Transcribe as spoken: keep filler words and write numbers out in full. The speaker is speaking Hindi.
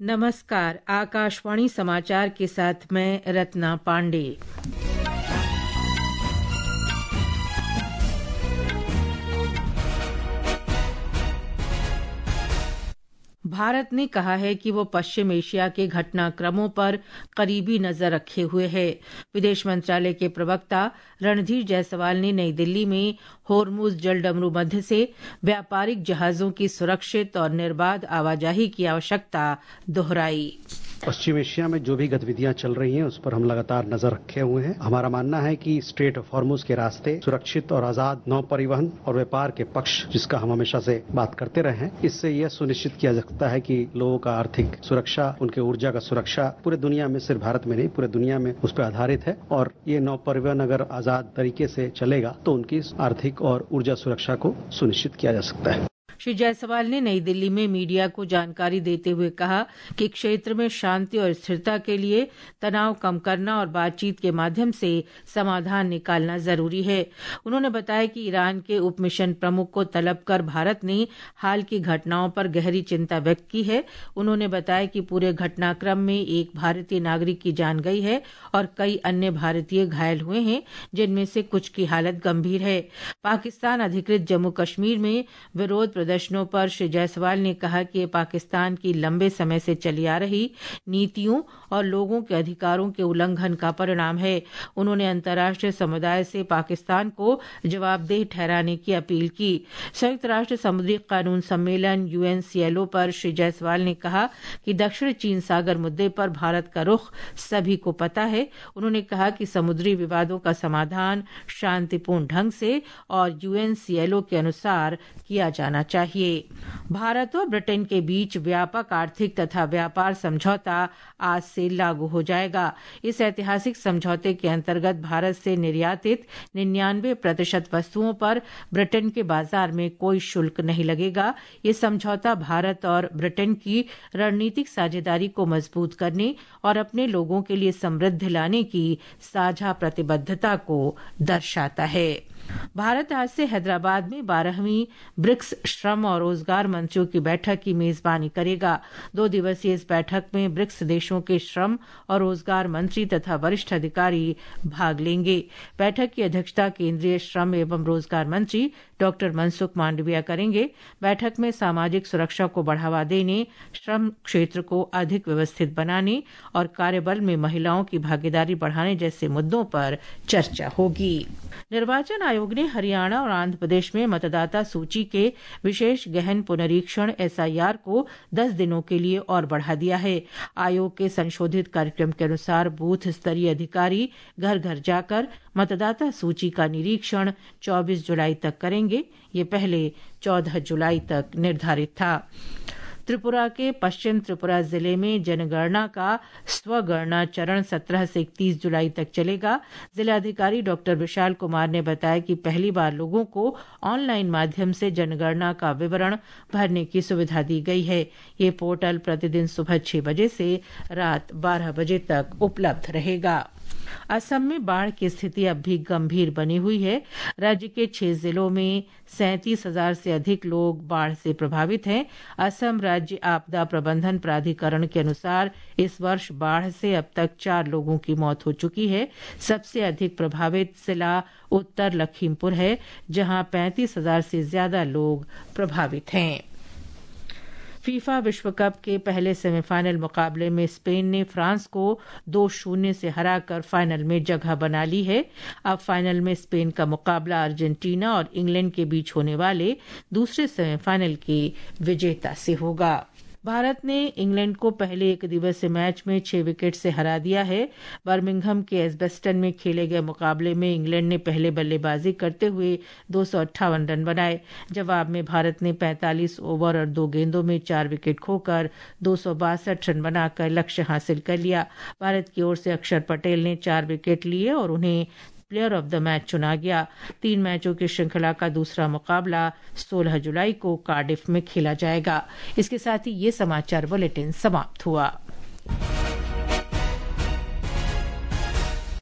नमस्कार, आकाशवाणी समाचार के साथ मैं रत्ना पांडे। भारत ने कहा है कि वो पश्चिम एशिया के घटनाक्रमों पर करीबी नजर रखे हुए है। विदेश मंत्रालय के प्रवक्ता रणधीर जायसवाल ने नई दिल्ली में होर्मुज जलडमरू मध्य से व्यापारिक जहाजों की सुरक्षित और निर्बाध आवाजाही की आवश्यकता दोहराई। पश्चिम एशिया में जो भी गतिविधियां चल रही हैं उस पर हम लगातार नजर रखे हुए हैं। हमारा मानना है कि स्ट्रेट ऑफ हॉर्मुज के रास्ते सुरक्षित और आजाद नौ परिवहन और व्यापार के पक्ष, जिसका हम हमेशा से बात करते रहे हैं, इससे यह सुनिश्चित किया जा सकता है कि लोगों का आर्थिक सुरक्षा, उनके ऊर्जा का सुरक्षा पूरे दुनिया में, सिर्फ भारत में नहीं पूरे दुनिया में उस पर आधारित है। और ये नौ परिवहन अगर आजाद तरीके से चलेगा तो उनकी आर्थिक और ऊर्जा सुरक्षा को सुनिश्चित किया जा सकता है। श्री जायसवाल ने नई दिल्ली में मीडिया को जानकारी देते हुए कहा कि क्षेत्र में शांति और स्थिरता के लिए तनाव कम करना और बातचीत के माध्यम से समाधान निकालना जरूरी है। उन्होंने बताया कि ईरान के उप मिशन प्रमुख को तलब कर भारत ने हाल की घटनाओं पर गहरी चिंता व्यक्त की है। उन्होंने बताया कि पूरे घटनाक्रम में एक भारतीय नागरिक की जान गई है और कई अन्य भारतीय घायल हुए हैं, जिनमें से कुछ की हालत गंभीर है। पाकिस्तान अधिकृत जम्मू कश्मीर में विरोध प्रदर्शनों पर श्री जायसवाल ने कहा कि ये पाकिस्तान की लंबे समय से चली आ रही नीतियों और लोगों के अधिकारों के उल्लंघन का परिणाम है। उन्होंने अंतर्राष्ट्रीय समुदाय से पाकिस्तान को जवाबदेह ठहराने की अपील की। संयुक्त राष्ट्र समुद्री कानून सम्मेलन यूएनसीएलओ पर श्री जायसवाल ने कहा कि दक्षिण चीन सागर मुद्दे पर भारत का रुख सभी को पता है। उन्होंने कहा कि समुद्री विवादों का समाधान शांतिपूर्ण ढंग से और यूएनसीएलओ के अनुसार किया जाना चाहिए। भारत और ब्रिटेन के बीच व्यापक आर्थिक तथा व्यापार समझौता आज से लागू हो जाएगा। इस ऐतिहासिक समझौते के अंतर्गत भारत से निर्यातित निन्यानवे प्रतिशत वस्तुओं पर ब्रिटेन के बाजार में कोई शुल्क नहीं लगेगा। ये समझौता भारत और ब्रिटेन की रणनीतिक साझेदारी को मजबूत करने और अपने लोगों के लिए समृद्धि लाने की साझा प्रतिबद्धता को दर्शाता है। भारत आज से हैदराबाद में बारहवीं ब्रिक्स श्रम और रोजगार मंत्रियों की बैठक की मेजबानी करेगा। दो दिवसीय इस बैठक में ब्रिक्स देशों के श्रम और रोजगार मंत्री तथा वरिष्ठ अधिकारी भाग लेंगे। बैठक की अध्यक्षता केंद्रीय श्रम एवं रोजगार मंत्री डॉक्टर मनसुख मांडविया करेंगे। बैठक में सामाजिक सुरक्षा को बढ़ावा देने, श्रम क्षेत्र को अधिक व्यवस्थित बनाने और कार्यबल में महिलाओं की भागीदारी बढ़ाने जैसे मुद्दों पर चर्चा होगी। निर्वाचन आयोग ने हरियाणा और आंध्र प्रदेश में मतदाता सूची के विशेष गहन पुनरीक्षण एसआईआर को दस दिनों के लिए और बढ़ा दिया है। आयोग के संशोधित कार्यक्रम के अनुसार बूथ स्तरीय अधिकारी घर घर जाकर मतदाता सूची का निरीक्षण चौबीस जुलाई तक करेंगे। ये पहले चौदह जुलाई तक निर्धारित था। त्रिपुरा के पश्चिम त्रिपुरा जिले में जनगणना का स्वगणना चरण सत्रह से इकतीस जुलाई तक चलेगा। जिलाधिकारी डॉक्टर विशाल कुमार ने बताया कि पहली बार लोगों को ऑनलाइन माध्यम से जनगणना का विवरण भरने की सुविधा दी गई है। ये पोर्टल प्रतिदिन सुबह छह बजे से रात बारह बजे तक उपलब्ध रहेगा। असम में बाढ़ की स्थिति अब भी गंभीर बनी हुई है। राज्य के छह जिलों में सैंतीस हजार से अधिक लोग बाढ़ से प्रभावित हैं। असम राज्य आपदा प्रबंधन प्राधिकरण के अनुसार इस वर्ष बाढ़ से अब तक चार लोगों की मौत हो चुकी है। सबसे अधिक प्रभावित जिला उत्तर लखीमपुर है, जहां पैंतीस हजार से ज्यादा लोग प्रभावित हैं। फीफा विश्व कप के पहले सेमीफाइनल मुकाबले में स्पेन ने फ्रांस को दो शून्य से हराकर फाइनल में जगह बना ली है। अब फाइनल में स्पेन का मुकाबला अर्जेंटीना और इंग्लैंड के बीच होने वाले दूसरे सेमीफाइनल के विजेता से होगा। भारत ने इंग्लैंड को पहले एक दिवसीय मैच में छह विकेट से हरा दिया है। बर्मिंघम के एजबेस्टन में खेले गए मुकाबले में इंग्लैंड ने पहले बल्लेबाजी करते हुए दो सौ अट्ठावन रन बनाए। जवाब में भारत ने पैंतालीस ओवर और दो गेंदों में चार विकेट खोकर दो सौ बासठ रन बनाकर लक्ष्य हासिल कर लिया। भारत की ओर से अक्षर पटेल ने चार विकेट लिए और उन्हें प्लेयर ऑफ द मैच चुना गया। तीन मैचों की श्रृंखला का दूसरा मुकाबला सोलह जुलाई को कार्डिफ में खेला जाएगा। इसके साथ ही ये समाचार बुलेटिन समाप्त हुआ।